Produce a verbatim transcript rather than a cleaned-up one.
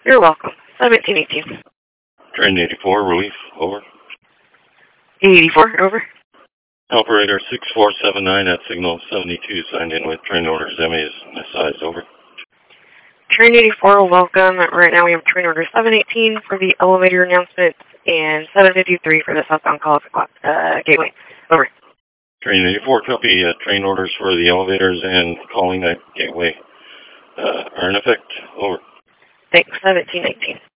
You're welcome. seventeen eighteen. Train eighty-four, relief, over. eighty-four, over. Operator six four seven nine at signal seventy-two, signed in with train orders M As, S Is, over. Train eighty-four, welcome. Right now we have train order seven eighteen for the elevator announcement and seven fifty-three for the southbound call uh, gateway. Over. Train eighty-four, copy. Uh, train orders for the elevators and calling at gateway uh, are in effect. Over. Thanks, seventeen eighteen.